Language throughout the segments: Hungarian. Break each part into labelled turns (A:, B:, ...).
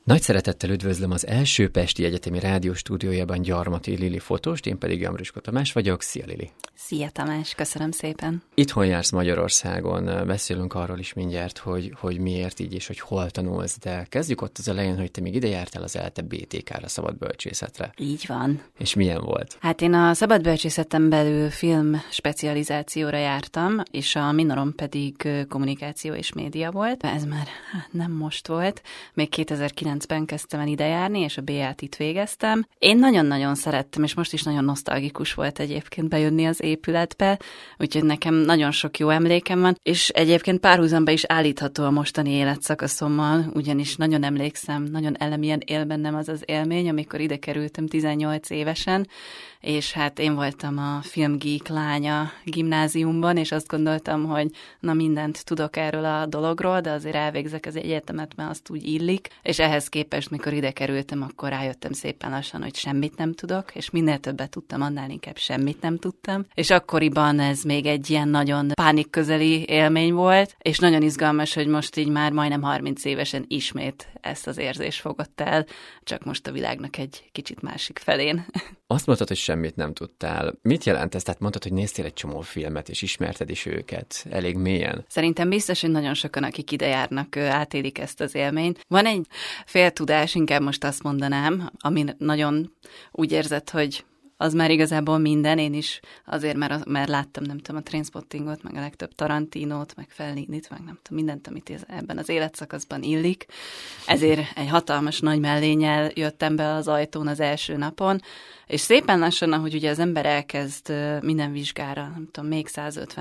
A: Nagy szeretettel üdvözlöm az első Pesti Egyetemi Rádió stúdiójában Gyarmati Lili fotóst, én pedig Jamriska Tamás vagyok. Szia, Lili!
B: Szia, Tamás! Köszönöm szépen!
A: Itthon jársz Magyarországon, beszélünk arról is mindjárt, hogy miért így és hogy hol tanulsz, de kezdjük ott az elején, hogy te még ide jártál az ELTE BTK-ra, szabadbölcsészetre.
B: Így van.
A: És milyen volt?
B: Hát én a szabadbölcsészeten belül film specializációra jártam, és a minorom pedig kommunikáció és média volt. Ez már nem most volt, még 2009-ben kezdtem el ide járni, és a BA-t itt végeztem. Én nagyon-nagyon szerettem, és most is nagyon nosztalgikus volt egyébként bejönni az épületbe, úgyhogy nekem nagyon sok jó emlékem van, és egyébként párhuzamba is állítható a mostani életszakaszommal, ugyanis nagyon emlékszem, nagyon elemien él bennem az az élmény, amikor ide kerültem 18 évesen, és hát én voltam a filmgeek lánya gimnáziumban, és azt gondoltam, hogy na mindent tudok erről a dologról, de azért elvégzek az egyetemet, mert azt úgy illik, és ehhez képest, mikor ide kerültem, akkor rájöttem szépen lassan, hogy semmit nem tudok, és minél többet tudtam, annál inkább semmit nem tudtam, és akkoriban ez még egy ilyen nagyon pánikközeli élmény volt, és nagyon izgalmas, hogy most így már majdnem 30 évesen ismét ezt az érzést fogott el, csak most a világnak egy kicsit másik felén.
A: Azt mondtad, hogy semmit nem tudtál. Mit jelent ez? Tehát mondtad, hogy néztél egy csomó filmet, és ismerted is őket elég mélyen.
B: Szerintem biztos, hogy nagyon sokan, akik ide járnak, átélik ezt az élményt. Van egy féltudás, inkább most azt mondanám, ami nagyon úgy érzed, hogy az már igazából minden, én is azért, mert láttam, nem tudom, a Trainspottingot, meg a legtöbb Tarantinót, meg Fellinit, meg nem tudom, mindent, amit ebben az életszakaszban illik. Ezért egy hatalmas nagy mellénnyel jöttem be az ajtón az első napon, és szépen lassan, ahogy ugye az ember elkezd minden vizsgára, nem tudom, még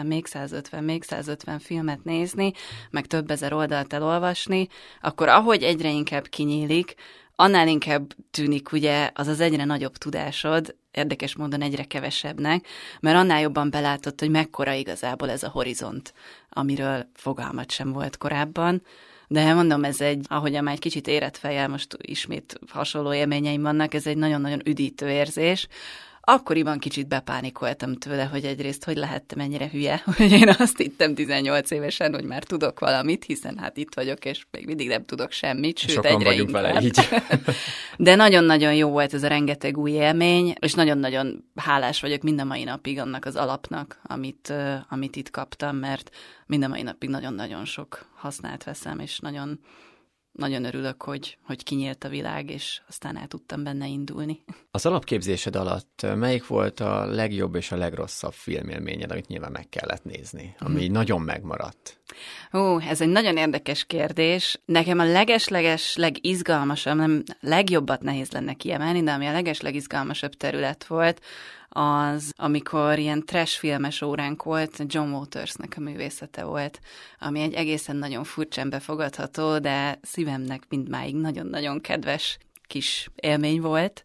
B: 150 filmet nézni, meg több ezer oldalt elolvasni, akkor ahogy egyre inkább kinyílik, annál inkább tűnik ugye az egyre nagyobb tudásod, érdekes módon egyre kevesebbnek, mert annál jobban belátod, hogy mekkora igazából ez a horizont, amiről fogalmat sem volt korábban. De mondom, ez ahogyan már egy kicsit érett fejjel, most ismét hasonló élményeim vannak, ez egy nagyon-nagyon üdítő érzés. Akkoriban kicsit bepánikoltam tőle, hogy egyrészt hogy lehettem ennyire hülye, hogy én azt hittem 18 évesen, hogy már tudok valamit, hiszen hát itt vagyok, és még mindig nem tudok semmit, sőt
A: sokan
B: egyre
A: vagyunk
B: inkább.
A: Vele így.
B: De nagyon-nagyon jó volt ez a rengeteg új élmény, és nagyon-nagyon hálás vagyok mind a mai napig annak az alapnak, amit itt kaptam, mert mind a mai napig nagyon-nagyon sok hasznát veszem, és nagyon örülök, hogy kinyílt a világ, és aztán el tudtam benne indulni.
A: Az alapképzésed alatt melyik volt a legjobb és a legrosszabb filmélményed, amit nyilván meg kellett nézni, ami nagyon megmaradt?
B: Ez egy nagyon érdekes kérdés. Nekem a legizgalmasabb, nem legjobbat nehéz lenne kiemelni, de ami a legizgalmasabb terület volt, az, amikor ilyen trash filmes óránk volt, John Watersnek a művészete volt, ami egy egészen nagyon furcsán befogadható, de szívemnek mindmáig nagyon-nagyon kedves kis élmény volt.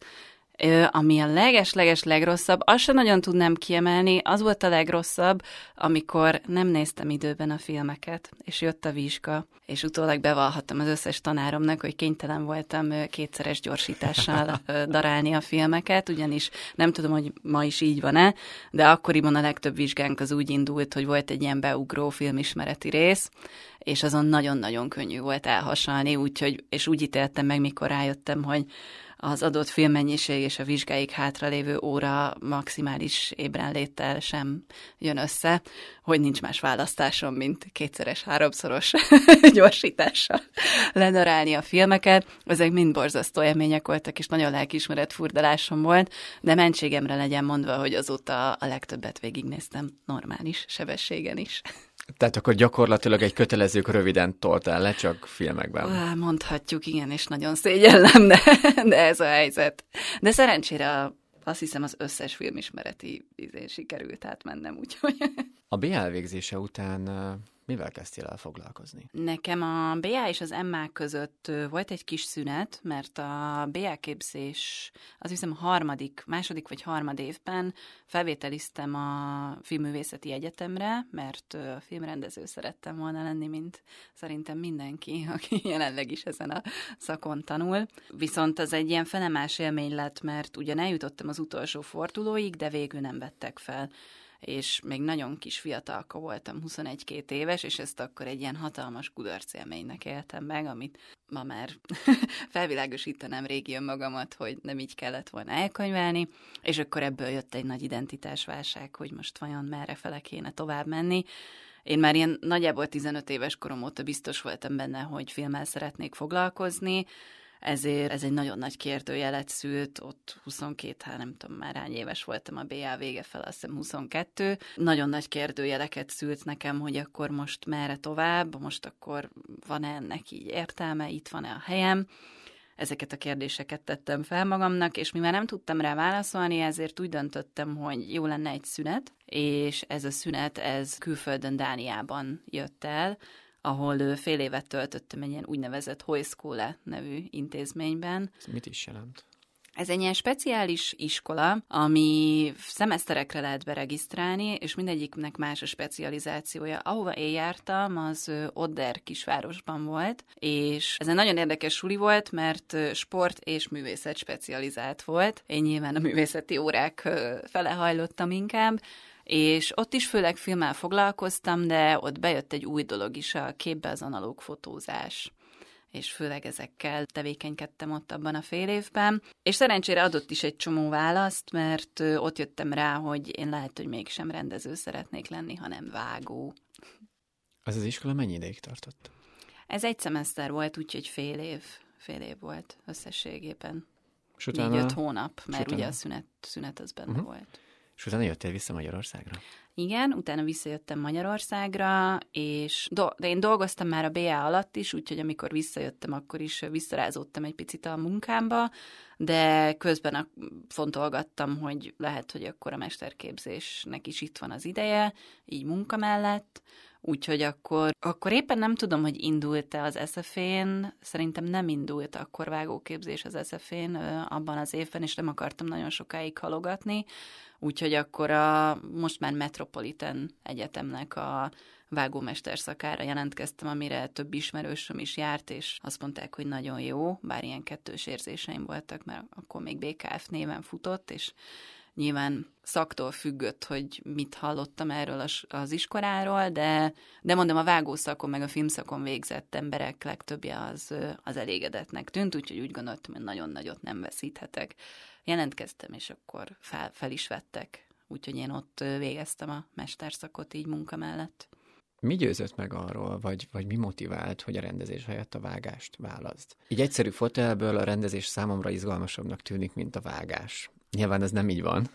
B: Ami a legrosszabb, azt sem nagyon tudnám kiemelni, az volt a legrosszabb, amikor nem néztem időben a filmeket, és jött a vizsga, és utólag bevallhattam az összes tanáromnak, hogy kénytelen voltam 2-szeres gyorsítással darálni a filmeket, ugyanis nem tudom, hogy ma is így van-e, de akkoriban a legtöbb vizsgánk az úgy indult, hogy volt egy ilyen beugró filmismereti rész, és azon nagyon-nagyon könnyű volt elhasalni, és úgy ítéltem meg, mikor rájöttem, hogy az adott filmmennyiség és a vizsgáig hátralévő óra maximális ébrenléttel sem jön össze, hogy nincs más választásom, mint 2-szeres, 3-szoros gyorsítással ledarálni a filmeket. Ezek mind borzasztó élmények voltak, és nagyon lelkiismeret furdalásom volt, de mentségemre legyen mondva, hogy azóta a legtöbbet végignéztem normális sebességen is.
A: Tehát akkor gyakorlatilag egy kötelezők röviden toltál le, csak filmekben.
B: Mondhatjuk, igen, és nagyon szégyellem, de ez a helyzet. De szerencsére azt hiszem az összes filmismereti sikerült átmennem, úgyhogy...
A: A BA végzése után mivel kezdtél el foglalkozni?
B: Nekem a BA és az MA között volt egy kis szünet, mert a BA képzés, azt hiszem második vagy harmad évben felvételiztem a Filmművészeti Egyetemre, mert filmrendező szerettem volna lenni, mint szerintem mindenki, aki jelenleg is ezen a szakon tanul. Viszont az egy ilyen felemás élmény lett, mert ugyan eljutottam az utolsó fordulóig, de végül nem vettek fel. és még nagyon kis fiatalka voltam, 21-22 éves, és ezt akkor egy ilyen hatalmas kudarc élménynek éltem meg, amit ma már felvilágosítanám régi önmagamat, hogy nem így kellett volna elkönyvelni, és akkor ebből jött egy nagy identitásválság, hogy most vajon merre fele kéne tovább menni. Én már ilyen nagyjából 15 éves korom óta biztos voltam benne, hogy filmmel szeretnék foglalkozni, ezért ez egy nagyon nagy kérdőjelet szült, ott 22, nem tudom már hány éves voltam a BA vége fel, azt hiszem 22. Nagyon nagy kérdőjeleket szült nekem, hogy akkor most merre tovább, most akkor van-e ennek így értelme, itt van-e a helyem. Ezeket a kérdéseket tettem fel magamnak, és mivel nem tudtam rá válaszolni, ezért úgy döntöttem, hogy jó lenne egy szünet, és ez a szünet, ez külföldön, Dániában jött el, ahol fél évet töltöttem egy ilyen úgynevezett Højskole nevű intézményben.
A: Ez mit is jelent?
B: Ez egy ilyen speciális iskola, ami szemeszterekre lehet beregisztrálni, és mindegyiknek más a specializációja. Ahova én jártam, az Odder kisvárosban volt, és ez egy nagyon érdekes suli volt, mert sport és művészet specializált volt. Én nyilván a művészeti órák fele hajlottam inkább, és ott is főleg filmmel foglalkoztam, de ott bejött egy új dolog is a képbe, az analóg fotózás. És főleg ezekkel tevékenykedtem ott abban a fél évben. És szerencsére adott is egy csomó választ, mert ott jöttem rá, hogy én lehet, hogy mégsem rendező szeretnék lenni, hanem vágó.
A: Az iskola mennyi ideig tartott?
B: Ez egy szemeszter volt, úgyhogy fél év volt összességében.
A: És utána...
B: 4-5 hónap, mert ugye a szünet az benne volt.
A: És utána jöttél vissza Magyarországra?
B: Igen, utána visszajöttem Magyarországra, és de én dolgoztam már a BA alatt is, úgyhogy amikor visszajöttem, akkor is visszarázódtam egy picit a munkámba, de közben fontolgattam, hogy lehet, hogy akkor a mesterképzésnek is itt van az ideje, így munka mellett, úgyhogy akkor éppen nem tudom, hogy indult-e az SF-n, szerintem nem indult akkor vágóképzés az SF-n abban az évben, és nem akartam nagyon sokáig halogatni, úgyhogy akkor most már Metropolitan Egyetemnek a vágómester szakára jelentkeztem, amire több ismerősöm is járt, és azt mondták, hogy nagyon jó, bár ilyen kettős érzéseim voltak, mert akkor még BKF néven futott, és nyilván szaktól függött, hogy mit hallottam erről az iskoláról, de mondom, a vágószakon meg a filmszakon végzett emberek legtöbbje az elégedetnek tűnt, úgyhogy úgy gondoltam, hogy nagyon nagyot nem veszíthetek. Jelentkeztem, és akkor fel is vettek, úgyhogy én ott végeztem a mesterszakot így munka mellett.
A: Mi győzött meg arról, vagy mi motivált, hogy a rendezés helyett a vágást válaszd? Így egyszerű fotelből a rendezés számomra izgalmasabbnak tűnik, mint a vágás. Nyilván ez nem így van.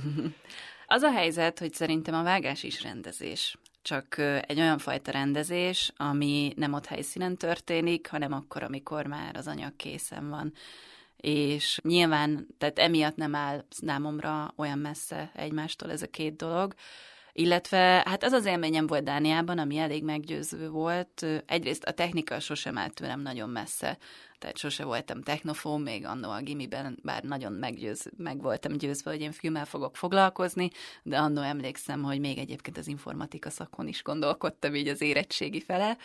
B: Az a helyzet, hogy szerintem a vágás is rendezés. Csak egy olyan fajta rendezés, ami nem ott helyszínen történik, hanem akkor, amikor már az anyag készen van. És nyilván, tehát emiatt nem áll számomra olyan messze egymástól ez a két dolog, illetve hát az az élményem volt Dániában, ami elég meggyőző volt. Egyrészt a technika sosem állt tőlem nagyon messze, tehát sose voltam technofón, még annó a gimiben, bár nagyon meg voltam győzve, hogy én filmmel fogok foglalkozni, de annó emlékszem, hogy még egyébként az informatika szakon is gondolkodtam így az érettségi fele.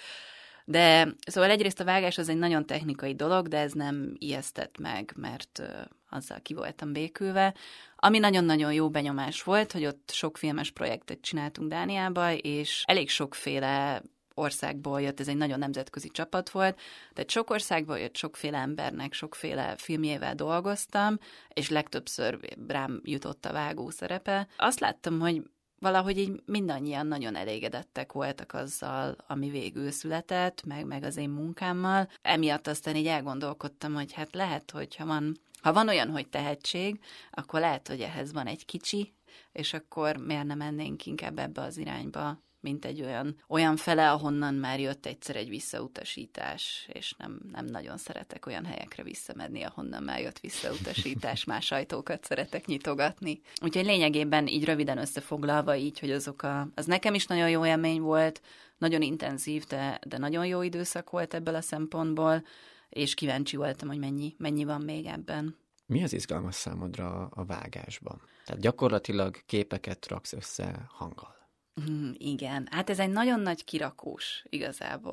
B: De szóval egyrészt a vágás az egy nagyon technikai dolog, de ez nem ijesztett meg, mert azzal ki voltam békülve. Ami nagyon-nagyon jó benyomás volt, hogy ott sok filmes projektet csináltunk Dániába, és elég sokféle országból jött, ez egy nagyon nemzetközi csapat volt, tehát sok országból jött, sokféle embernek, sokféle filmjével dolgoztam, és legtöbbször rám jutott a vágó szerepe. Azt láttam, hogy valahogy így mindannyian nagyon elégedettek voltak azzal, ami végül született, meg az én munkámmal. Emiatt aztán így elgondolkodtam, hogy hát lehet, hogy ha van olyan, hogy tehetség, akkor lehet, hogy ehhez van egy kicsi, és akkor miért nem mennénk inkább ebbe az irányba, mint egy olyan fele, ahonnan már jött egyszer egy visszautasítás, és nem nagyon szeretek olyan helyekre visszamenni, ahonnan már jött visszautasítás, más ajtókat szeretek nyitogatni. Úgyhogy lényegében így röviden összefoglalva így, hogy az nekem is nagyon jó élmény volt, nagyon intenzív, de nagyon jó időszak volt ebből a szempontból, és kíváncsi voltam, hogy mennyi van még ebben.
A: Mi az izgalmas számodra a vágásban? Tehát gyakorlatilag képeket raksz össze hanggal.
B: Igen, hát ez egy nagyon nagy kirakós igazából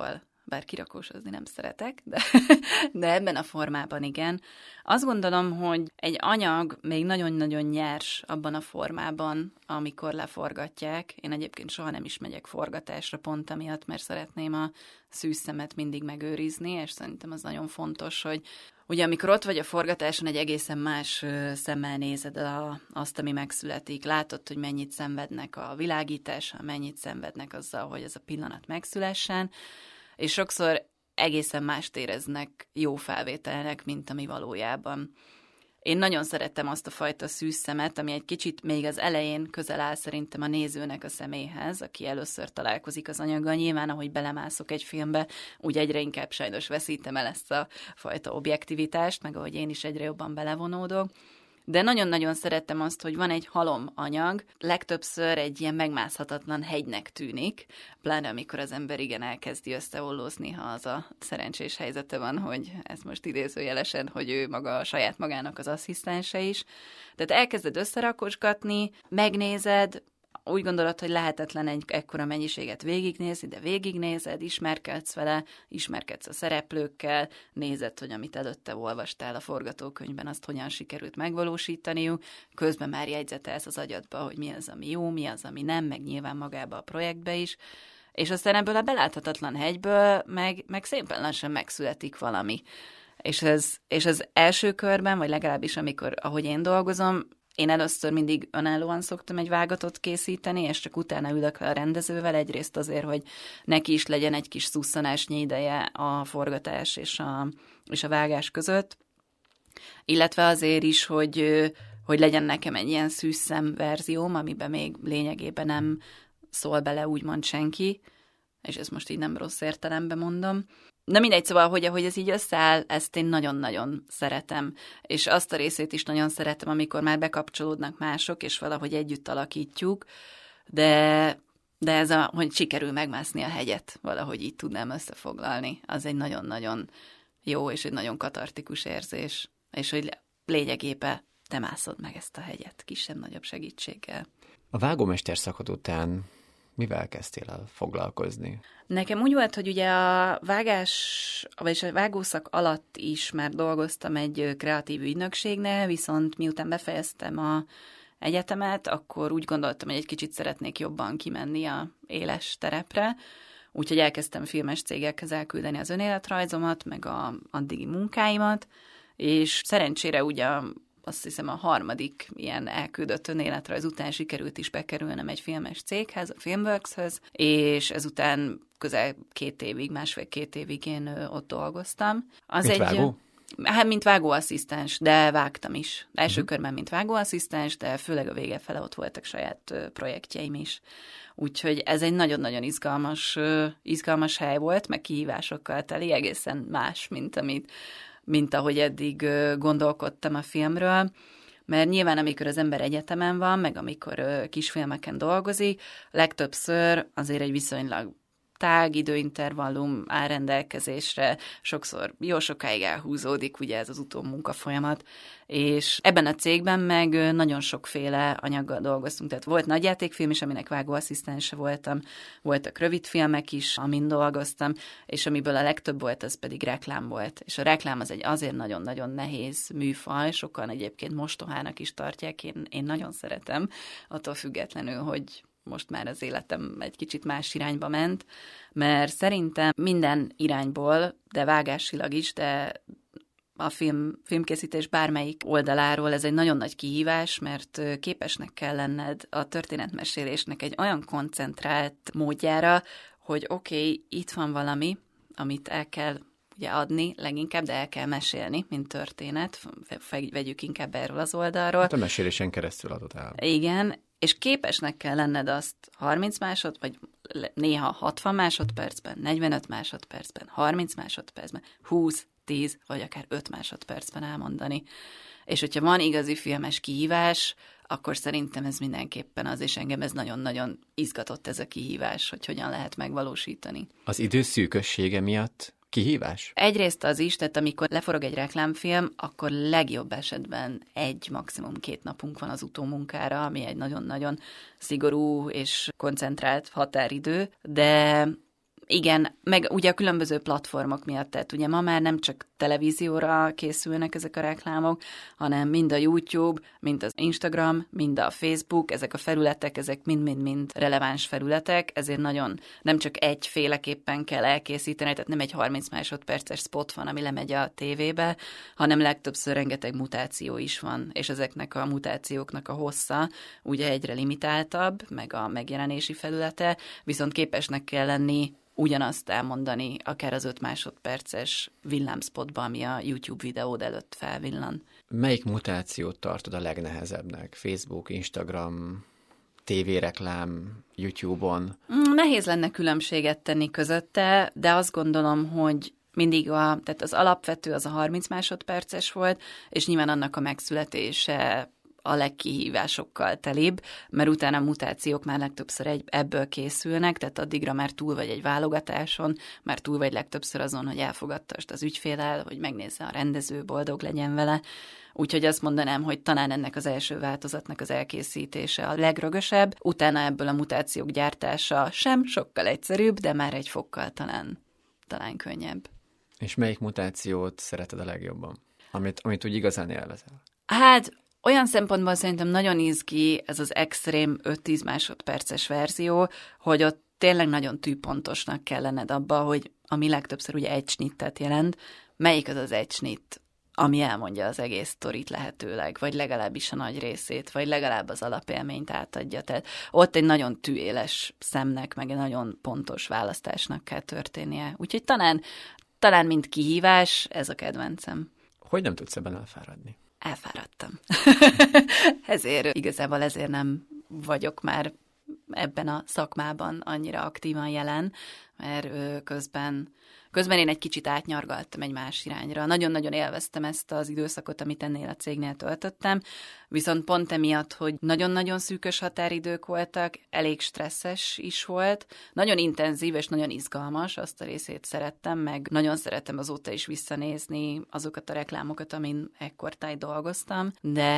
B: bár kirakósozni nem szeretek, de ebben a formában igen. Azt gondolom, hogy egy anyag még nagyon-nagyon nyers abban a formában, amikor leforgatják. Én egyébként soha nem is megyek forgatásra pont amiatt, mert szeretném a szűz szemet mindig megőrizni, és szerintem az nagyon fontos, hogy ugye amikor ott vagy a forgatáson, egy egészen más szemmel nézed azt, ami megszületik. Látod, hogy mennyit szenvednek a világítással, mennyit szenvednek azzal, hogy ez a pillanat megszülessen, és sokszor egészen mást éreznek jó felvételnek, mint ami valójában. Én nagyon szerettem azt a fajta szűz szemet, ami egy kicsit még az elején közel áll szerintem a nézőnek a szeméhez, aki először találkozik az anyaggal. Nyilván, ahogy belemászok egy filmbe, úgy egyre inkább sajnos veszítem el ezt a fajta objektivitást, meg ahogy én is egyre jobban belevonódok. De nagyon-nagyon szerettem azt, hogy van egy halom anyag, legtöbbször egy ilyen megmászhatatlan hegynek tűnik, pláne amikor az ember igen elkezdi összeollózni, ha az a szerencsés helyzete van, hogy ez most idézőjelesen, hogy ő maga saját magának az asszisztense is. Tehát elkezded összerakosgatni, megnézed, úgy gondolod, hogy lehetetlen egy ekkora mennyiséget végignézni, de végignézed, ismerkedsz vele, ismerkedsz a szereplőkkel, nézed, hogy amit előtte olvastál a forgatókönyvben, azt hogyan sikerült megvalósítaniuk, közben már jegyzetelsz az agyadba, hogy mi az, ami jó, mi az, ami nem, meg nyilván magába a projektbe is, és aztán ebből a beláthatatlan hegyből meg szépen lassan megszületik valami. És az első körben, vagy legalábbis ahogy én dolgozom, én először mindig önállóan szoktam egy vágatot készíteni, és csak utána ülök le a rendezővel, egyrészt azért, hogy neki is legyen egy kis szusszanásnyi ideje a forgatás és a vágás között, illetve azért is, hogy legyen nekem egy ilyen szűzszem verzióm, amiben még lényegében nem szól bele úgymond senki, és ezt most így nem rossz értelemben mondom. Na mindegy, szóval, hogy ahogy ez így összeáll, ezt én nagyon-nagyon szeretem, és azt a részét is nagyon szeretem, amikor már bekapcsolódnak mások, és valahogy együtt alakítjuk, de ez hogy sikerül megmászni a hegyet, valahogy így tudnám összefoglalni, az egy nagyon-nagyon jó és egy nagyon katartikus érzés, és hogy lényegében te mászod meg ezt a hegyet, kisebb-nagyobb segítséggel.
A: A vágómester szakod után mivel kezdtél el foglalkozni?
B: Nekem úgy volt, hogy ugye a vágás, vagyis a vágószak alatt is már dolgoztam egy kreatív ügynökségnél, viszont miután befejeztem a egyetemet, akkor úgy gondoltam, hogy egy kicsit szeretnék jobban kimenni a éles terepre, úgyhogy elkezdtem filmes cégekhez elküldeni az önéletrajzomat, meg a addigi munkáimat, és szerencsére ugye azt hiszem a harmadik ilyen elküldött önéletrajz után sikerült is bekerülnem egy filmes céghez, a Filmworks-höz, és ezután közel 2 évig, 1,5-2 évig én ott dolgoztam.
A: Vágó?
B: Hát, mint vágóasszisztens, de vágtam is. Első körben, mint vágóasszisztens, de főleg a vége fele ott voltak saját projektjeim is. Úgyhogy ez egy nagyon-nagyon izgalmas hely volt, meg kihívásokkal teli, egészen más, mint ahogy eddig gondolkodtam a filmről, mert nyilván amikor az ember egyetemen van, meg amikor kisfilmeken dolgozik, legtöbbször azért egy viszonylag tág időintervallum áll rendelkezésre, sokszor jó sokáig elhúzódik ugye ez az utómunka folyamat, és ebben a cégben meg nagyon sokféle anyaggal dolgoztunk, tehát volt nagyjátékfilm is, aminek vágóasszisztense voltam, voltak rövidfilmek is, amin dolgoztam, és amiből a legtöbb volt, az pedig reklám volt, és a reklám az egy azért nagyon-nagyon nehéz műfaj, sokan egyébként mostohának is tartják, én nagyon szeretem, attól függetlenül, hogy most már az életem egy kicsit más irányba ment, mert szerintem minden irányból, de vágásilag is, de a filmkészítés bármelyik oldaláról ez egy nagyon nagy kihívás, mert képesnek kell lenned a történetmesélésnek egy olyan koncentrált módjára, hogy oké, itt van valami, amit el kell ugye adni leginkább, de el kell mesélni, mint történet. Vegyük inkább erről az oldalról.
A: Hát a mesélésen keresztül adod el.
B: Igen, és képesnek kell lenned azt 30 vagy néha 60 másodpercben, 45 másodpercben, 30 másodpercben, 20, 10 vagy akár 5 másodpercben elmondani. És hogyha van igazi filmes kihívás, akkor szerintem ez mindenképpen az, és engem ez nagyon-nagyon izgatott ez a kihívás, hogy hogyan lehet megvalósítani.
A: Az idő szűkössége miatt kihívás?
B: Egyrészt az is, tehát amikor leforog egy reklámfilm, akkor legjobb esetben 1, maximum 2 napunk van az utómunkára, ami egy nagyon-nagyon szigorú és koncentrált határidő, de Igen, meg ugye a különböző platformok miatt, tehát ugye ma már nem csak televízióra készülnek ezek a reklámok, hanem mind a YouTube, mind az Instagram, mind a Facebook, ezek a felületek, ezek mind-mind-mind releváns felületek, ezért nagyon nem csak egyféleképpen kell elkészíteni, tehát nem egy 30 másodperces spot van, ami lemegy a tévébe, hanem legtöbbször rengeteg mutáció is van, és ezeknek a mutációknak a hossza ugye egyre limitáltabb, meg a megjelenési felülete, viszont képesnek kell lenni ugyanazt elmondani, akár az 5 másodperces villámspotban, ami a YouTube videód előtt felvillan.
A: Melyik mutációt tartod a legnehezebbnek? Facebook, Instagram, tévéreklám, YouTube-on?
B: Nehéz lenne különbséget tenni közötte, de azt gondolom, hogy mindig tehát az alapvető az a 30 másodperces volt, és nyilván annak a megszületése a legkihívásokkal telibb, mert utána a mutációk már legtöbbször ebből készülnek, tehát addigra már túl vagy egy válogatáson, már túl vagy legtöbbször azon, hogy elfogadtasd az ügyféllel, hogy megnézze a rendező, boldog legyen vele. Úgyhogy azt mondanám, hogy talán ennek az első változatnak az elkészítése a legrögösebb, utána ebből a mutációk gyártása sem sokkal egyszerűbb, de már egy fokkal talán könnyebb.
A: És melyik mutációt szereted a legjobban? Amit úgy igazán élvezel?
B: Hát olyan szempontból szerintem nagyon izgi ez az extrém 5-10 másodperces verzió, hogy ott tényleg nagyon tűpontosnak kell lenned abba, hogy ami legtöbbször ugye egy snittet jelent, melyik az egy snitt, ami elmondja az egész sztorit lehetőleg, vagy legalábbis a nagy részét, vagy legalább az alapélményt átadja. Tehát ott egy nagyon tűéles szemnek, meg egy nagyon pontos választásnak kell történnie. Úgyhogy talán mint kihívás, ez a kedvencem.
A: Hogy nem tudsz ebben elfáradni?
B: Elfáradtam. Igazából ezért nem vagyok már ebben a szakmában annyira aktívan jelen, mert közben én egy kicsit átnyargaltam egy más irányra. Nagyon-nagyon élveztem ezt az időszakot, amit ennél a cégnél töltöttem, viszont pont emiatt, hogy nagyon-nagyon szűkös határidők voltak, elég stresszes is volt, nagyon intenzív és nagyon izgalmas, azt a részét szerettem, meg nagyon szeretem azóta is visszanézni azokat a reklámokat, amin ekkortájt dolgoztam,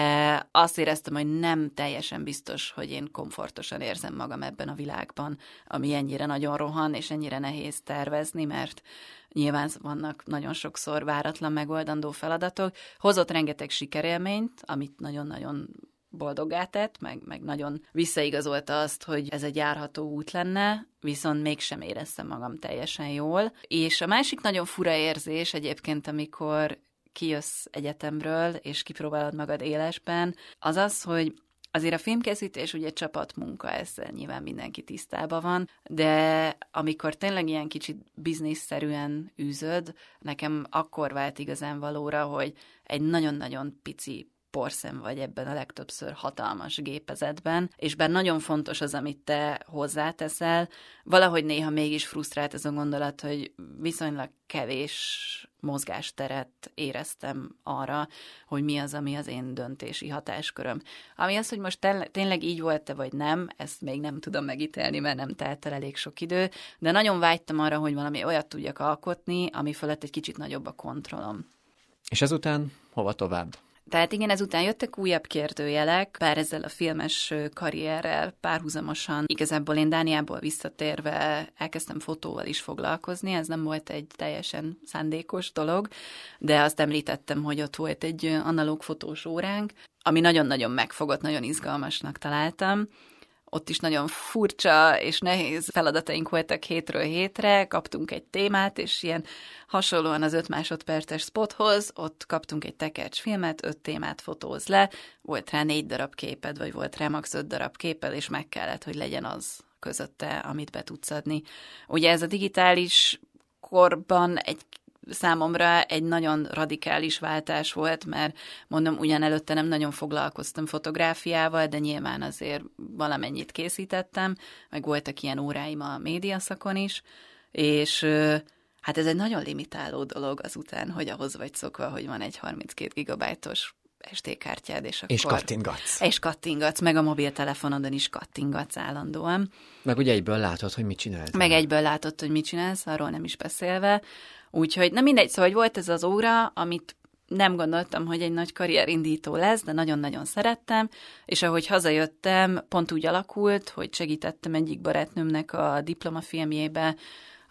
B: de azt éreztem, hogy nem teljesen biztos, hogy én komfortosan érzem magam ebben a világban, ami ennyire nagyon rohan, és ennyire nehéz tervezni, mert nyilván vannak nagyon sokszor váratlan megoldandó feladatok. Hozott rengeteg sikerélményt, amit nagyon-nagyon boldoggá tett, meg nagyon visszaigazolta azt, hogy ez egy járható út lenne, viszont mégsem éreztem magam teljesen jól. És a másik nagyon fura érzés egyébként, amikor kijössz egyetemről, és kipróbálod magad élesben, az az, hogy azért a filmkészítés ugye csapatmunka, ezzel nyilván mindenki tisztában van, de amikor tényleg ilyen kicsit bizniszszerűen űzöd, nekem akkor vált igazán valóra, hogy egy nagyon-nagyon pici porszem vagy ebben a legtöbbször hatalmas gépezetben, és bár nagyon fontos az, amit te hozzáteszel, valahogy néha mégis frusztrált ez a gondolat, hogy viszonylag kevés mozgásteret éreztem arra, hogy mi az, ami az én döntési hatásköröm. Ami az, hogy most tényleg így volt-e, vagy nem, ezt még nem tudom megítélni, mert nem telt el elég sok idő, de nagyon vágytam arra, hogy valami olyat tudjak alkotni, ami fölött egy kicsit nagyobb a kontrollom.
A: És ezután hova tovább?
B: Tehát igen, ezután jöttek újabb kérdőjelek, bár ezzel a filmes karrierrel párhuzamosan igazából én Dániából visszatérve elkezdtem fotóval is foglalkozni, ez nem volt egy teljesen szándékos dolog, de azt említettem, hogy ott volt egy analóg fotós óránk, ami nagyon-nagyon megfogott, nagyon izgalmasnak találtam. Ott is nagyon furcsa és nehéz feladataink voltak hétről hétre, kaptunk egy témát, és ilyen hasonlóan az 5 másodperces spothoz, ott kaptunk egy tekercs filmet, 5 témát fotóz le, volt rá 4 darab képed, vagy volt rá max 5 darab képed, és meg kellett, hogy legyen az közötte, amit be tudsz adni. Ugye ez a digitális korban számomra egy nagyon radikális váltás volt, mert mondom, ugyan előtte nem nagyon foglalkoztam fotográfiával, de nyilván azért valamennyit készítettem, meg voltak ilyen óráim a médiaszakon is, és hát ez egy nagyon limitáló dolog azután, hogy ahhoz vagy szokva, hogy van egy 32 gigabájtos SD-kártyád, és akkor... És kattingatsz, meg a mobiltelefonodon is kattingatsz állandóan.
A: Meg ugye egyből látod, hogy mit csinálsz.
B: Meg egyből látod, hogy mit csinálsz, arról nem is beszélve. Úgyhogy, na mindegy, szóval volt ez az óra, amit nem gondoltam, hogy egy nagy karrierindító lesz, de nagyon-nagyon szerettem, és ahogy hazajöttem, pont úgy alakult, hogy segítettem egyik barátnőmnek a diplomafilmjébe,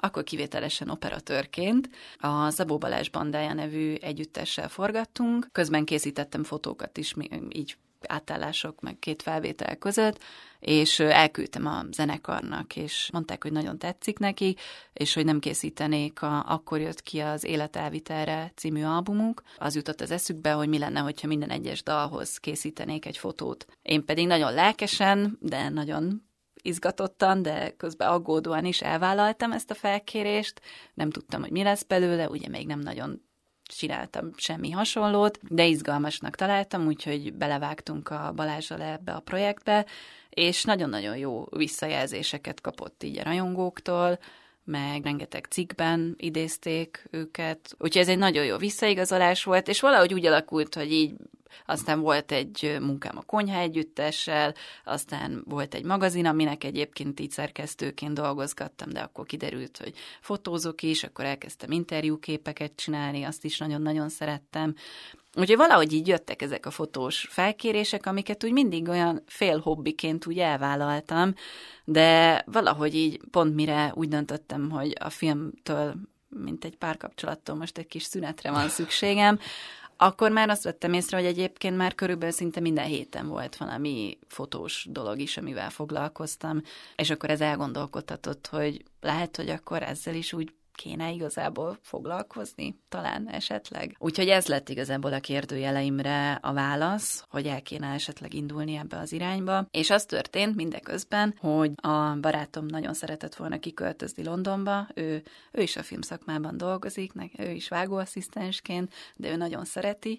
B: akkor kivételesen operatőrként. A Szabó Balázs Bandája nevű együttessel forgattunk, közben készítettem fotókat is, így átállások, meg 2 felvétel között, és elküldtem a zenekarnak, és mondták, hogy nagyon tetszik neki, és hogy nem készítenék, akkor jött ki az Élet elvitelre című albumuk. Az jutott az eszükbe, hogy mi lenne, hogyha minden egyes dalhoz készítenék egy fotót. Én pedig nagyon lelkesen, de nagyon izgatottan, de közben aggódóan is elvállaltam ezt a felkérést. Nem tudtam, hogy mi lesz belőle, ugye még nem nagyon csináltam semmi hasonlót, de izgalmasnak találtam, úgyhogy belevágtunk a Balázsral ebbe a projektbe, és nagyon-nagyon jó visszajelzéseket kapott így a rajongóktól, meg rengeteg cikkben idézték őket, úgyhogy ez egy nagyon jó visszaigazolás volt, és valahogy úgy alakult, hogy így aztán volt egy munkám a Konyha Együttessel, aztán volt egy magazin, aminek egyébként így szerkesztőként dolgozgattam, de akkor kiderült, hogy fotózok is, akkor elkezdtem interjúképeket csinálni, azt is nagyon-nagyon szerettem. Úgyhogy valahogy így jöttek ezek a fotós felkérések, amiket úgy mindig olyan fél hobbiként úgy elvállaltam, de valahogy így pont mire úgy döntöttem, hogy a filmtől, mint egy párkapcsolattól most egy kis szünetre van szükségem, akkor már azt vettem észre, hogy egyébként már körülbelül szinte minden héten volt valami fotós dolog is, amivel foglalkoztam, és akkor ez elgondolkodtatott, hogy lehet, hogy akkor ezzel is úgy kéne igazából foglalkozni, talán esetleg. Úgyhogy ez lett igazából a kérdőjeleimre a válasz, hogy el kéne esetleg indulni ebbe az irányba. És az történt mindeközben, hogy a barátom nagyon szeretett volna kiköltözni Londonba, ő is a filmszakmában dolgozik, ő is vágóasszisztensként, de ő nagyon szereti,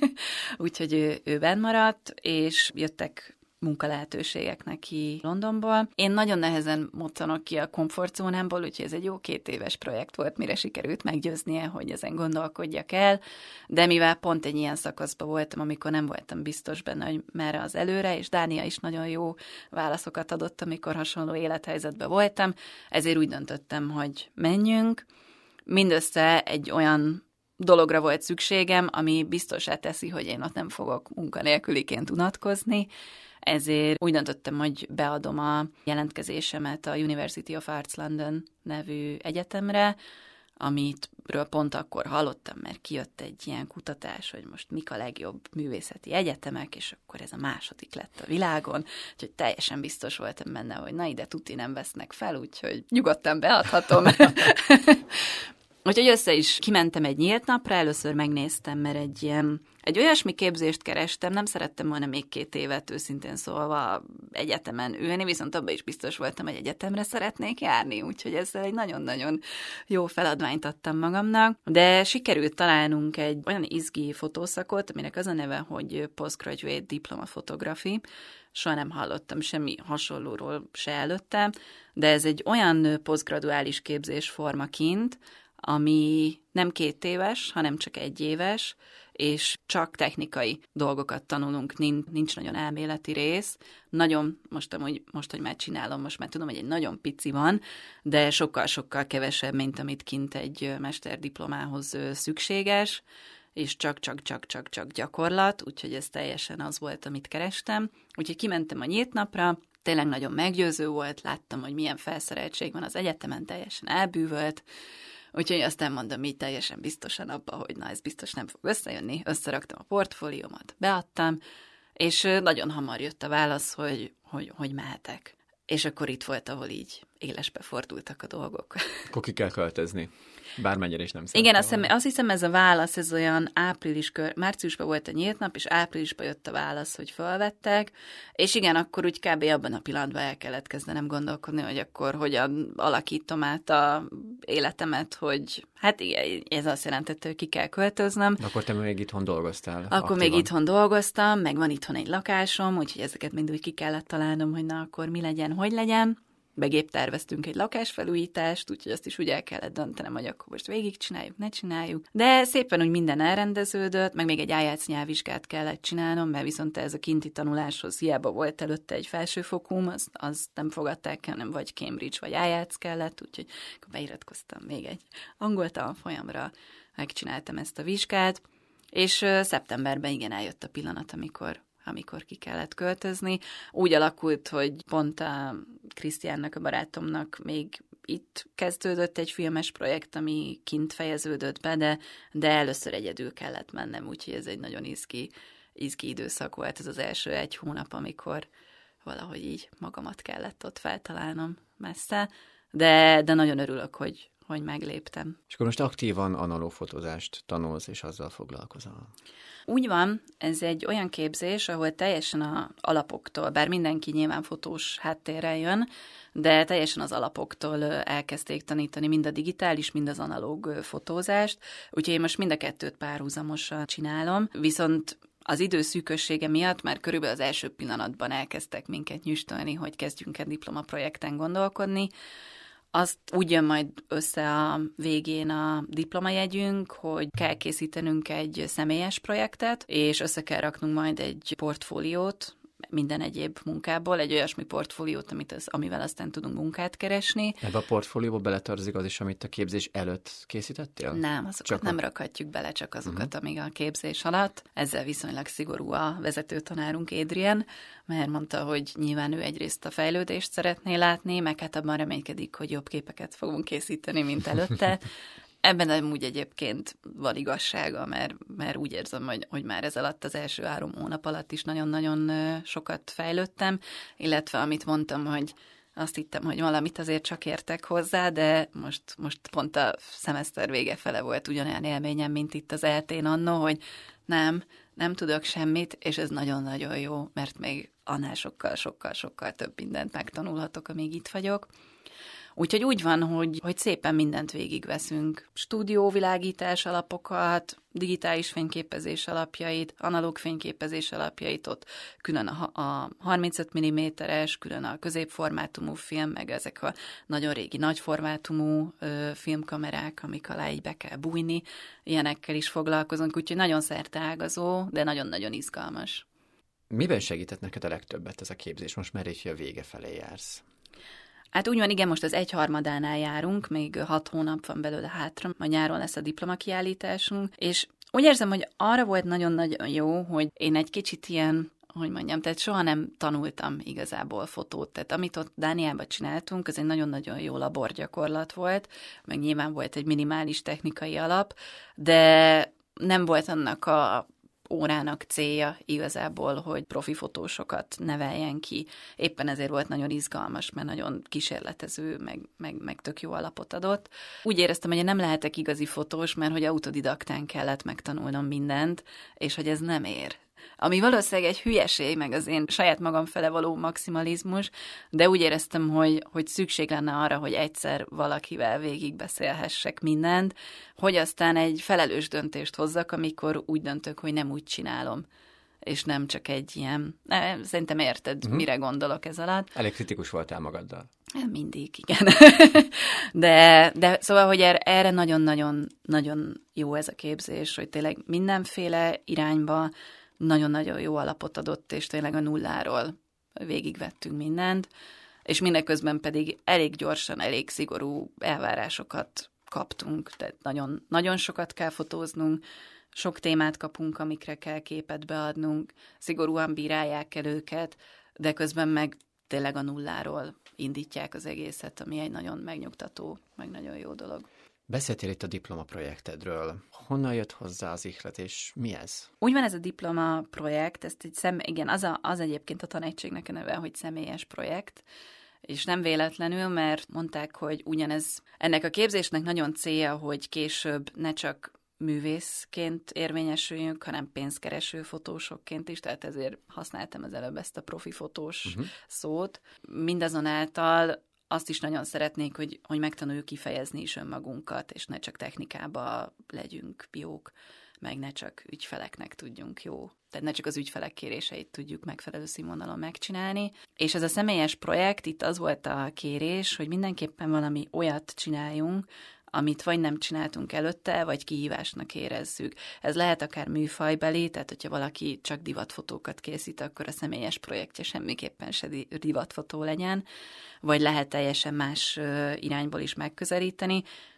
B: úgyhogy ő benn maradt, és jöttek munkalehetőségek neki Londonból. Én nagyon nehezen moccanok ki a komfortzónámból, úgyhogy ez egy jó 2 éves projekt volt, mire sikerült meggyőznie, hogy ezen gondolkodjak el, de mivel pont egy ilyen szakaszban voltam, amikor nem voltam biztos benne, hogy merre az előre, és Dánia is nagyon jó válaszokat adott, amikor hasonló élethelyzetben voltam, ezért úgy döntöttem, hogy menjünk. Mindössze egy olyan dologra volt szükségem, ami biztossá teszi, hogy én ott nem fogok munkanélküliként unatkozni, ezért úgy döntöttem, hogy beadom a jelentkezésemet a University of Arts London nevű egyetemre, amitről pont akkor hallottam, mert kijött egy ilyen kutatás, hogy most mik a legjobb művészeti egyetemek, és akkor ez a második lett a világon, úgyhogy teljesen biztos voltam benne, hogy na ide tuti nem vesznek fel, úgyhogy nyugodtan beadhatom. Úgyhogy össze is kimentem egy nyílt napra, először megnéztem, mert egy olyasmi képzést kerestem, nem szerettem volna még 2 évet őszintén szólva egyetemen ülni, viszont abban is biztos voltam, hogy egyetemre szeretnék járni, úgyhogy ezzel egy nagyon-nagyon jó feladványt adtam magamnak, de sikerült találnunk egy olyan izgi fotószakot, aminek az a neve, hogy Postgraduate Diploma Photography. Soha nem hallottam semmi hasonlóról se előtte, de ez egy olyan posztgraduális képzésforma kint, ami nem 2 éves, hanem csak 1 éves, és csak technikai dolgokat tanulunk, nincs nagyon elméleti rész. Nagyon, most, hogy már csinálom, most már tudom, hogy egy nagyon pici van, de sokkal-sokkal kevesebb, mint amit kint egy mesterdiplomához szükséges, és csak gyakorlat, úgyhogy ez teljesen az volt, amit kerestem. Úgyhogy kimentem a nyílt napra, tényleg nagyon meggyőző volt, láttam, hogy milyen felszereltség van az egyetemen, teljesen elbűvölt, úgyhogy aztán mondom így teljesen biztosan abba, hogy na ez biztos nem fog összejönni, összeraktam a portfóliómat, beadtam, és nagyon hamar jött a válasz, hogy mehetek. És akkor itt volt, ahol így élesbe fordultak a dolgok.
A: Akkor ki kell költözni. Bármennyire is nem szeretem.
B: Igen, azt hiszem ez a válasz, ez olyan márciusban volt a nyílt nap, és áprilisban jött a válasz, hogy felvettek, és igen, akkor úgy kb. Abban a pillanatban el kellett kezdenem gondolkodni, hogy akkor hogyan alakítom át a életemet, hogy hát igen, ez azt jelentette, hogy ki kell költöznöm.
A: De akkor te még itthon dolgoztál?
B: Akkor aktívan. Még itthon dolgoztam, meg van itthon egy lakásom, úgyhogy ezeket mind úgy ki kellett találnom, hogy na akkor mi legyen, hogy legyen. Begép terveztünk egy lakásfelújítást, úgyhogy azt is úgy el kellett döntenem, hogy akkor most végigcsináljuk, ne csináljuk. De szépen úgy minden elrendeződött, meg még egy IELTS nyelvvizsgát kellett csinálnom, mert viszont ez a kinti tanuláshoz hiába volt előtte egy felsőfokúm, azt nem fogadták el, hanem vagy Cambridge, vagy IELTS kellett, úgyhogy akkor beiratkoztam még egy angol tanfolyamra, megcsináltam ezt a vizsgát, és szeptemberben igen eljött a pillanat, amikor ki kellett költözni. Úgy alakult, hogy pont a Krisztiánnak, a barátomnak még itt kezdődött egy filmes projekt, ami kint fejeződött be, de először egyedül kellett mennem, úgyhogy ez egy nagyon izgi időszak volt ez az első 1 hónap, amikor valahogy így magamat kellett ott feltalálnom messze, de nagyon örülök, hogy megléptem.
A: És akkor most aktívan analóg fotózást tanulsz, és azzal foglalkozol.
B: Úgy van, ez egy olyan képzés, ahol teljesen az alapoktól, bár mindenki nyilván fotós háttérrel jön, de teljesen az alapoktól elkezdték tanítani mind a digitális, mind az analóg fotózást, úgyhogy én most mind a kettőt párhuzamosan csinálom, viszont az idő szűkössége miatt már körülbelül az első pillanatban elkezdtek minket nyüstölni, hogy kezdjünk el diplomaprojekten gondolkodni. Azt úgy jön majd össze a végén a diplomajegyünk, hogy kell készítenünk egy személyes projektet, és össze kell raknunk majd egy portfóliót, minden egyéb munkából, egy olyasmi portfóliót, amivel aztán tudunk munkát keresni.
A: Ebbe a portfólióba beletartozik az is, amit a képzés előtt készítettél?
B: Nem, azokat nem rakhatjuk bele, csak azokat, amíg a képzés alatt. Ezzel viszonylag szigorú a vezetőtanárunk Adrian, mert mondta, hogy nyilván ő egyrészt a fejlődést szeretné látni, meg hát abban reménykedik, hogy jobb képeket fogunk készíteni, mint előtte. Ebben amúgy egyébként van igazsága, mert úgy érzem, hogy már ez alatt az első 3 hónap alatt is nagyon-nagyon sokat fejlődtem, illetve amit mondtam, hogy azt hittem, hogy valamit azért csak értek hozzá, de most pont a szemeszter vége fele volt ugyanolyan élményem, mint itt az ELTÉn annó, hogy nem tudok semmit, és ez nagyon-nagyon jó, mert még annál sokkal több mindent megtanulhatok, amíg itt vagyok. Úgyhogy úgy van, hogy szépen mindent végigveszünk. Stúdióvilágítás alapokat, digitális fényképezés alapjait, analóg fényképezés alapjait, ott külön a 35 mm-es, külön a középformátumú film, meg ezek a nagyon régi nagyformátumú filmkamerák, amik alá így be kell bújni, ilyenekkel is foglalkozunk, úgyhogy nagyon szerteágazó, de nagyon-nagyon izgalmas.
A: Miben segített neked a legtöbbet ez a képzés? Most már így a vége felé jársz.
B: Hát úgy van, igen, most az 1/3-ánál járunk, még 6 hónap van belőle hátra, majd nyáron lesz a diplomakiállításunk, és úgy érzem, hogy arra volt nagyon-nagyon jó, hogy én egy kicsit ilyen, hogy mondjam, tehát soha nem tanultam igazából fotót, tehát amit ott Dániában csináltunk, az egy nagyon-nagyon jó laborgyakorlat volt, meg nyilván volt egy minimális technikai alap, de nem volt annak a órának célja igazából, hogy profi fotósokat neveljen ki. Éppen ezért volt nagyon izgalmas, mert nagyon kísérletező, meg tök jó alapot adott. Úgy éreztem, hogy én nem lehetek igazi fotós, mert hogy autodidaktán kellett megtanulnom mindent, és hogy ez nem ér. Ami valószínűleg egy hülyeség, meg az én saját magam fele való maximalizmus, de úgy éreztem, hogy szükség lenne arra, hogy egyszer valakivel végigbeszélhessek mindent, hogy aztán egy felelős döntést hozzak, amikor úgy döntök, hogy nem úgy csinálom, és nem csak egy ilyen... Szerintem érted, mire gondolok ez alatt.
A: Elég kritikus voltál magaddal.
B: Mindig, igen. de szóval, hogy erre nagyon-nagyon jó ez a képzés, hogy tényleg mindenféle irányba nagyon-nagyon jó alapot adott, és tényleg a nulláról végigvettünk mindent, és mindeközben pedig elég gyorsan, elég szigorú elvárásokat kaptunk, tehát nagyon, nagyon sokat kell fotóznunk, sok témát kapunk, amikre kell képet beadnunk, szigorúan bírálják el őket, de közben meg tényleg a nulláról indítják az egészet, ami egy nagyon megnyugtató, meg nagyon jó dolog.
A: Beszéltél itt a diplomaprojektedről. Honnan jött hozzá az ihlet, és mi ez?
B: Úgy van ez a diplomaprojekt, ezt igen, az egyébként a tanegységnek a neve, hogy személyes projekt, és nem véletlenül, mert mondták, hogy ugyanez ennek a képzésnek nagyon célja, hogy később ne csak művészként érvényesüljünk, hanem pénzkereső fotósokként is, tehát ezért használtam az előbb ezt a profi fotós szót. Mindazonáltal azt is nagyon szeretnék, hogy megtanuljuk kifejezni is önmagunkat, és ne csak technikába legyünk jók, meg ne csak ügyfeleknek tudjunk jó. Tehát ne csak az ügyfelek kéréseit tudjuk megfelelő színvonalon megcsinálni. És ez a személyes projekt, itt az volt a kérés, hogy mindenképpen valami olyat csináljunk, amit vagy nem csináltunk előtte, vagy kihívásnak érezzük. Ez lehet akár műfajbeli, tehát hogyha valaki csak divatfotókat készít, akkor a személyes projektje semmiképpen se divatfotó legyen, vagy lehet teljesen más irányból is megközelíteni.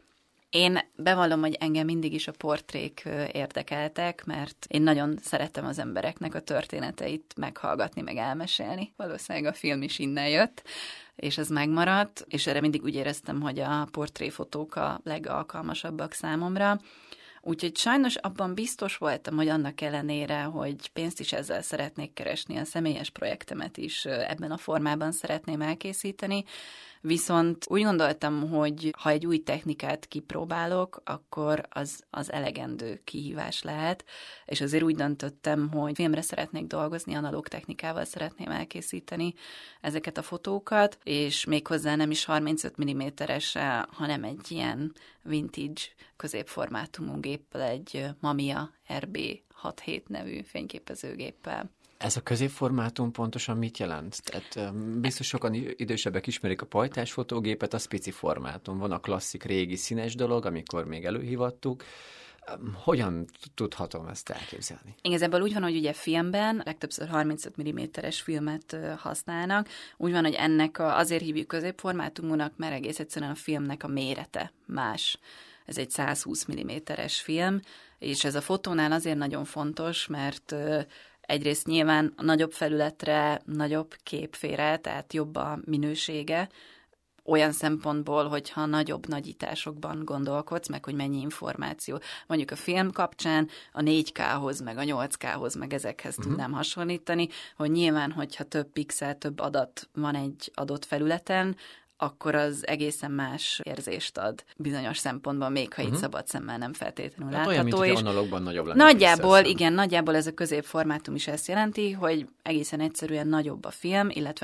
B: Én bevallom, hogy engem mindig is a portrék érdekeltek, mert én nagyon szeretem az embereknek a történeteit meghallgatni, meg elmesélni. Valószínűleg a film is innen jött, és ez megmaradt, és erre mindig úgy éreztem, hogy a portréfotók a legalkalmasabbak számomra. Úgyhogy sajnos abban biztos voltam, hogy annak ellenére, hogy pénzt is ezzel szeretnék keresni, a személyes projektemet is ebben a formában szeretném elkészíteni, viszont úgy gondoltam, hogy ha egy új technikát kipróbálok, akkor az elegendő kihívás lehet, és azért úgy döntöttem, hogy filmre szeretnék dolgozni, analóg technikával szeretném elkészíteni ezeket a fotókat, és méghozzá nem is 35 mm-essel, hanem egy ilyen vintage középformátumú géppel, egy Mamiya RB67 nevű fényképezőgéppel.
A: Ez a középformátum pontosan mit jelent? Tehát biztos sokan idősebbek ismerik a pajtás fotógépet, a pici formátum. Van a klasszik régi színes dolog, amikor még előhívattuk. Hogyan tudhatom ezt elképzelni?
B: Igazából úgy van, hogy ugye filmben legtöbbször 35 mm-es filmet használnak. Úgy van, hogy ennek azért hívjuk középformátumúnak, mert egész egyszerűen a filmnek a mérete más. Ez egy 120 mm-es film, és ez a fotónál azért nagyon fontos, mert egyrészt nyilván a nagyobb felületre nagyobb kép fér el, tehát jobb a minősége, olyan szempontból, hogyha nagyobb nagyításokban gondolkodsz, meg hogy mennyi információ. Mondjuk a film kapcsán a 4K-hoz, meg a 8K-hoz, meg ezekhez tudnám hasonlítani, hogy nyilván, hogyha több pixel, több adat van egy adott felületen, akkor az egészen más érzést ad bizonyos szempontból, még ha itt szabad szemmel nem feltétlenül látható.
A: Olyan, mint hogy analógban nagyobb lenne.
B: Nagyjából, igen, nagyjából ez a középformátum is ezt jelenti, hogy egészen egyszerűen nagyobb a film, illetve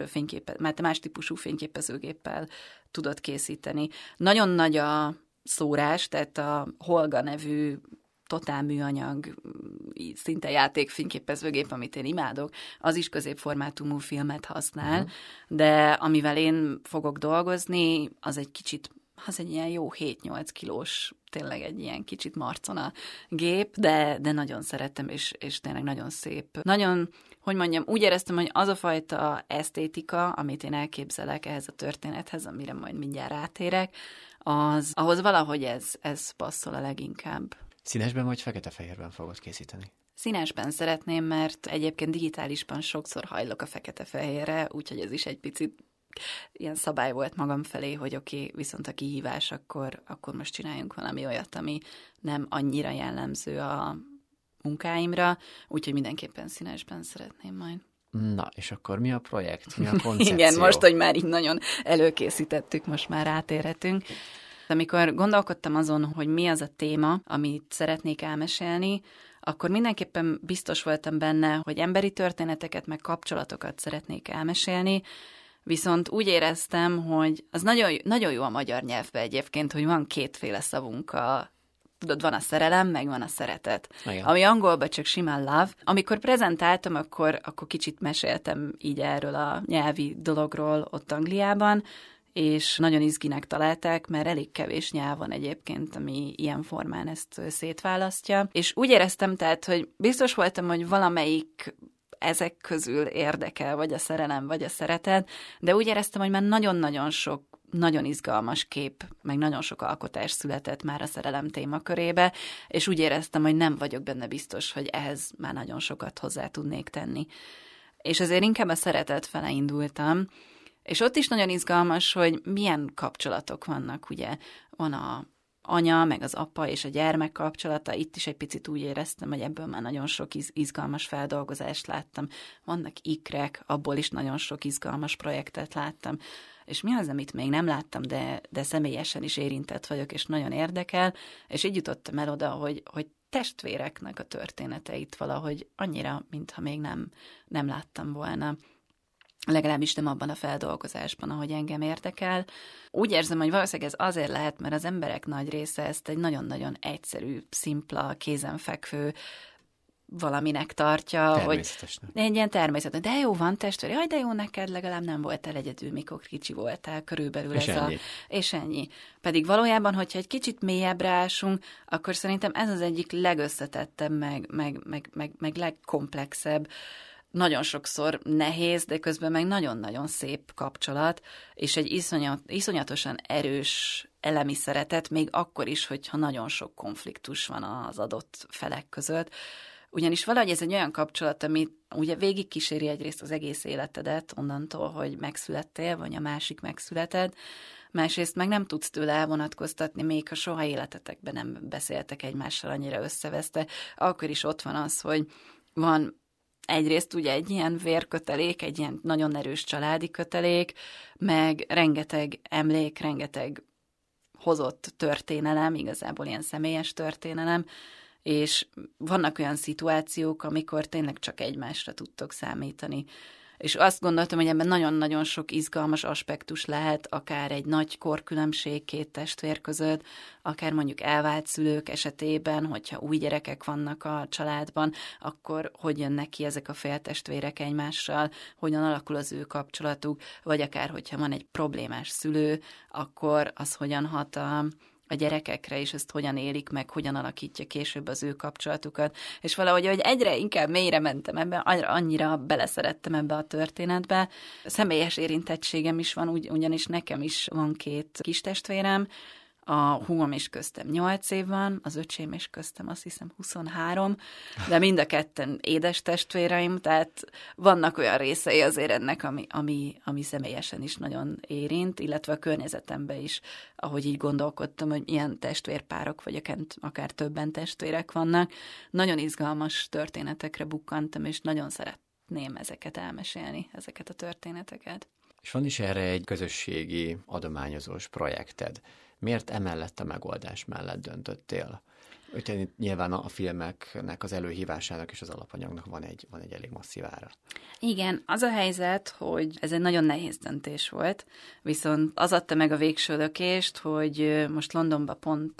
B: más típusú fényképezőgéppel tudod készíteni. Nagyon nagy a szórás, tehát a Holga nevű totál műanyag, szinte játékfényképezőgép, amit én imádok, az is középformátumú filmet használ, de amivel én fogok dolgozni, az egy ilyen jó 7-8 kilós, tényleg egy ilyen kicsit marcona gép, de nagyon szeretem, és tényleg nagyon szép. Nagyon, hogy mondjam, úgy éreztem, hogy az a fajta esztétika, amit én elképzelek ehhez a történethez, amire majd mindjárt rátérek, ahhoz valahogy ez passzol a leginkább.
A: Színesben vagy fekete-fehérben fogod készíteni?
B: Színesben szeretném, mert egyébként digitálisban sokszor hajlok a fekete-fehérre, úgyhogy ez is egy picit ilyen szabály volt magam felé, hogy oké, viszont a kihívás, akkor most csináljunk valami olyat, ami nem annyira jellemző a munkáimra, úgyhogy mindenképpen színesben szeretném majd.
A: Na, és akkor mi a projekt? Mi a koncepció?
B: Igen, most, hogy már így nagyon előkészítettük, most már rátérhetünk. Amikor gondolkodtam azon, hogy mi az a téma, amit szeretnék elmesélni, akkor mindenképpen biztos voltam benne, hogy emberi történeteket, meg kapcsolatokat szeretnék elmesélni, viszont úgy éreztem, hogy az nagyon, nagyon jó a magyar nyelvben egyébként, hogy van kétféle szavunk tudod, van a szerelem, meg van a szeretet. Igen. Ami angolban csak simán love. Amikor prezentáltam, akkor kicsit meséltem így erről a nyelvi dologról ott Angliában, és nagyon izginek találták, mert elég kevés nyelv van egyébként, ami ilyen formán ezt szétválasztja. És úgy éreztem tehát, hogy biztos voltam, hogy valamelyik ezek közül érdekel, vagy a szerelem, vagy a szeretet, de úgy éreztem, hogy már nagyon-nagyon sok nagyon izgalmas kép, meg nagyon sok alkotás született már a szerelem témakörébe, és úgy éreztem, hogy nem vagyok benne biztos, hogy ehhez már nagyon sokat hozzá tudnék tenni. És azért inkább a szeretet fele indultam, és ott is nagyon izgalmas, hogy milyen kapcsolatok vannak, ugye. Van a anya, meg az apa és a gyermek kapcsolata, itt is egy picit úgy éreztem, hogy ebből már nagyon sok izgalmas feldolgozást láttam. Vannak ikrek, abból is nagyon sok izgalmas projektet láttam. És mi az, amit még nem láttam, de személyesen is érintett vagyok, és nagyon érdekel, és így jutottam el oda, hogy testvéreknek a történeteit valahogy annyira, mintha még nem láttam volna. Legalábbis nem abban a feldolgozásban, ahogy engem érdekel. Úgy érzem, hogy valószínűleg ez azért lehet, mert az emberek nagy része ezt egy nagyon-nagyon egyszerű, szimpla, kézenfekvő valaminek tartja.
A: Természetesnek.
B: Egy ilyen természetes. De jó, van testvér, jaj, de jó neked, legalább nem voltál egyedül, mikor kicsi voltál, körülbelül
A: és
B: ez
A: ennyi.
B: És ennyi. Pedig valójában, hogyha egy kicsit mélyebbre ásunk, akkor szerintem ez az egyik legösszetettebb, meg legkomplexebb nagyon sokszor nehéz, de közben meg nagyon-nagyon szép kapcsolat, és egy iszonyatosan erős elemi szeretet, még akkor is, hogyha nagyon sok konfliktus van az adott felek között. Ugyanis valahogy ez egy olyan kapcsolat, ami ugye végigkíséri egyrészt az egész életedet, onnantól, hogy megszülettél, vagy a másik megszületed, másrészt meg nem tudsz tőle elvonatkoztatni, még ha soha életetekben nem beszéltek egymással annyira összeveszte, akkor is ott van az, hogy van egyrészt ugye egy ilyen vérkötelék, egy ilyen nagyon erős családi kötelék, meg rengeteg emlék, rengeteg hozott történelem, igazából ilyen személyes történelem, és vannak olyan szituációk, amikor tényleg csak egymásra tudtok számítani. És azt gondoltam, hogy ebben nagyon-nagyon sok izgalmas aspektus lehet, akár egy nagy korkülönbség két testvér között, akár mondjuk elvált szülők esetében, hogyha új gyerekek vannak a családban, akkor hogy jönnek ki ezek a féltestvérek egymással, hogyan alakul az ő kapcsolatuk, vagy akár hogyha van egy problémás szülő, akkor az hogyan hat a gyerekekre, és ezt hogyan élik meg, hogyan alakítja később az ő kapcsolatukat. És valahogy, hogy egyre inkább mélyre mentem ebbe, annyira beleszerettem ebbe a történetbe. Személyes érintettségem is van, ugyanis nekem is van 2 kis testvérem, a húgom és köztem 8 év van, az öcsém és köztem azt hiszem 23, de mind a ketten édes testvéreim, tehát vannak olyan részei azért ennek, ami személyesen is nagyon érint, illetve a környezetemben is, ahogy így gondolkodtam, hogy ilyen testvérpárok, vagy akár többen testvérek vannak. Nagyon izgalmas történetekre bukkantam, és nagyon szeretném ezeket elmesélni, ezeket a történeteket.
A: És van is erre egy közösségi adományozós projekted. Miért emellett a megoldás mellett döntöttél? Úgyhogy nyilván a filmeknek az előhívásának és az alapanyagnak van egy elég masszív ára.
B: Igen, az a helyzet, hogy ez egy nagyon nehéz döntés volt, viszont az adta meg a végső lökést, hogy most Londonban pont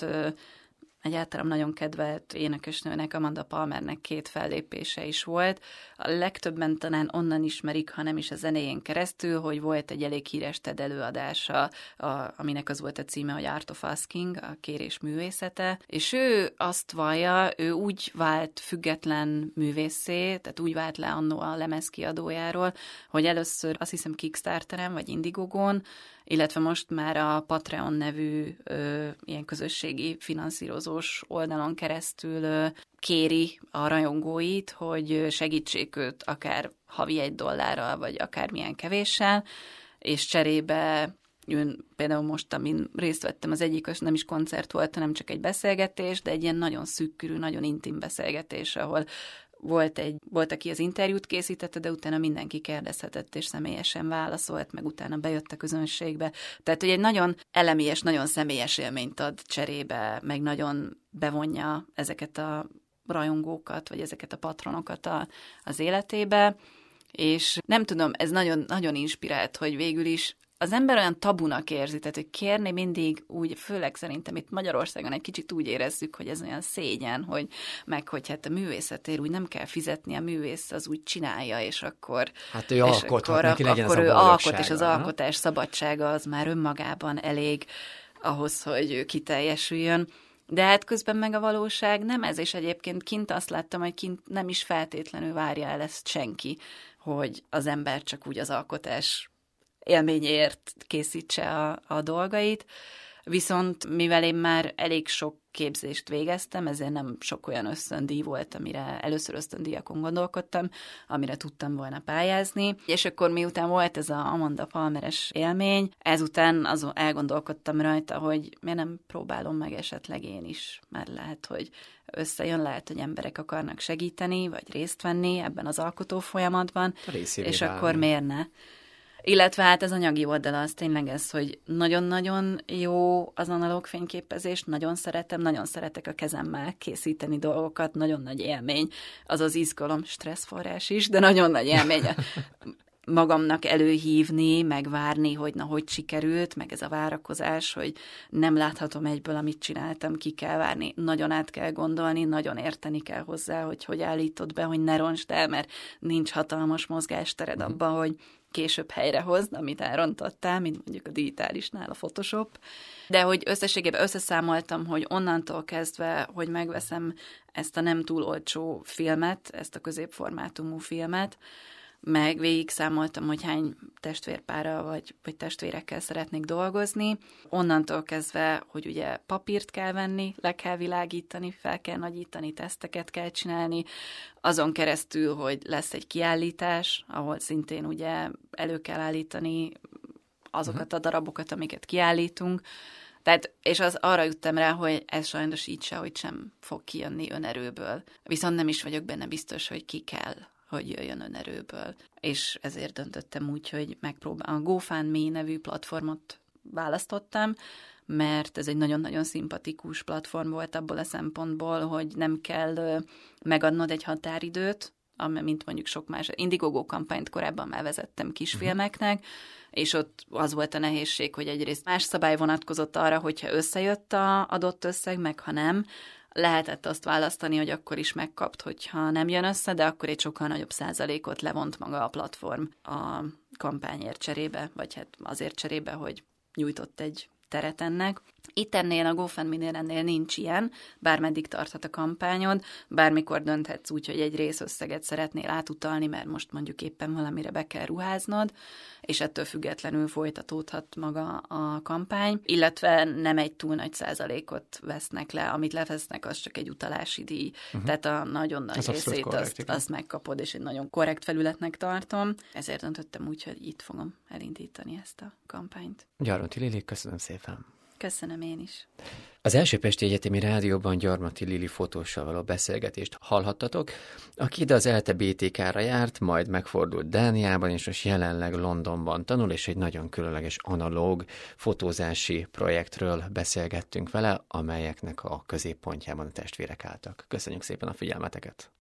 B: egy általam nagyon kedvelt énekesnőnek, Amanda Palmernek 2 fellépése is volt. A legtöbben talán onnan ismerik, ha nem is a zenéjén keresztül, hogy volt egy elég híres TED előadása, aminek az volt a címe, hogy Art of Asking, a kérés művészete, és ő azt vallja, ő úgy vált független művészé, tehát úgy vált le annó a lemezkiadójáról, hogy először azt hiszem Kickstarteren vagy Indiegogon, illetve most már a Patreon nevű ilyen közösségi finanszírozós oldalon keresztül kéri a rajongóit, hogy segítsék őt akár havi $1, vagy akármilyen kevéssel, és cserébe például most, amin részt vettem, az egyik, az nem is koncert volt, hanem csak egy beszélgetés, de egy ilyen nagyon szűkkörű, nagyon intim beszélgetés, ahol volt, aki az interjút készítette, de utána mindenki kérdezhetett, és személyesen válaszolt, meg utána bejött a közönségbe. Tehát, hogy egy nagyon elemi és nagyon személyes élményt ad cserébe, meg nagyon bevonja ezeket a rajongókat, vagy ezeket a patronokat az életébe, és nem tudom, ez nagyon, nagyon inspirált, hogy végül is az ember olyan tabunak érzi, tehát hogy kérni mindig úgy, főleg szerintem itt Magyarországon egy kicsit úgy érezzük, hogy ez olyan szégyen, hogy hát a művészetért úgy nem kell fizetni, a művész az úgy csinálja, és akkor...
A: Hát ő alkothat, neki legyen
B: akkor
A: az
B: ő
A: a
B: alkot, és az alkotás szabadsága az már önmagában elég ahhoz, hogy ő kiteljesüljön. De hát közben meg a valóság nem ez, és egyébként kint azt láttam, hogy kint nem is feltétlenül várja el ezt senki, hogy az ember csak úgy az alkotás élményért készítse a dolgait, viszont mivel én már elég sok képzést végeztem, ezért nem sok olyan ösztöndíj volt, amire először ösztöndíjakon gondolkodtam, amire tudtam volna pályázni, és akkor miután volt ez a Amanda Palmeres élmény, ezután elgondolkodtam rajta, hogy miért nem próbálom meg esetleg én is, mert lehet, hogy összejön, lehet, hogy emberek akarnak segíteni, vagy részt venni ebben az alkotó folyamatban, és akkor miért ne? Illetve hát az anyagi oldala az tényleg ez, hogy nagyon-nagyon jó az analóg fényképezés, nagyon szeretek a kezemmel készíteni dolgokat, nagyon nagy élmény, az az izgalom, stresszforrás is, de nagyon nagy élmény magamnak előhívni, megvárni, hogy hogy sikerült, meg ez a várakozás, hogy nem láthatom egyből, amit csináltam, ki kell várni, nagyon át kell gondolni, nagyon érteni kell hozzá, hogy állítod be, hogy ne roncsd el, mert nincs hatalmas mozgástered abban, hogy később helyrehozd, amit elrontottál, mint mondjuk a digitálisnál a Photoshop. De hogy összességében összeszámoltam, hogy onnantól kezdve, hogy megveszem ezt a nem túl olcsó filmet, ezt a középformátumú filmet, meg végig számoltam, hogy hány testvérpárral vagy testvérekkel szeretnék dolgozni. Onnantól kezdve, hogy ugye papírt kell venni, le kell világítani, fel kell nagyítani, teszteket kell csinálni, azon keresztül, hogy lesz egy kiállítás, ahol szintén ugye elő kell állítani azokat a darabokat, amiket kiállítunk. Tehát, és arra jöttem rá, hogy ez sajnos így sehogy sem fog kijönni önerőből. Viszont nem is vagyok benne biztos, hogy ki kell, hogy jöjjön önerőből. És ezért döntöttem úgy, hogy a GoFundMe nevű platformot választottam, mert ez egy nagyon-nagyon szimpatikus platform volt abból a szempontból, hogy nem kell megadnod egy határidőt, mint mondjuk sok más. Indiegogo kampányt korábban már vezettem kisfilmeknek, és ott az volt a nehézség, hogy egyrészt más szabály vonatkozott arra, hogyha összejött a adott összeg, meg ha nem, lehetett azt választani, hogy akkor is megkapt, hogyha nem jön össze, de akkor egy sokkal nagyobb százalékot levont maga a platform a kampányért cserébe, vagy hát azért cserébe, hogy nyújtott egy teret ennek. Itt ennél a GoFundMe-nél ennél nincs ilyen, bármeddig tarthat a kampányod, bármikor dönthetsz úgy, hogy egy részösszeget szeretnél átutalni, mert most mondjuk éppen valamire be kell ruháznod, és ettől függetlenül folytatódhat maga a kampány, illetve nem egy túl nagy százalékot vesznek le, amit levesznek, az csak egy utalási díj, tehát a nagyon nagy részét azt megkapod, és egy nagyon korrekt felületnek tartom, ezért döntöttem úgy, hogy itt fogom elindítani ezt a kampányt.
A: Gyarmati Lili, köszönöm szépen!
B: Köszönöm én is.
A: Az első Pesti Egyetemi Rádióban Gyarmati Lili fotóssal való beszélgetést hallhattatok, aki ide az ELTE BTK-ra járt, majd megfordult Dániában, és most jelenleg Londonban tanul, és egy nagyon különleges analóg fotózási projektről beszélgettünk vele, amelyeknek a középpontjában a testvérek álltak. Köszönjük szépen a figyelmeteket!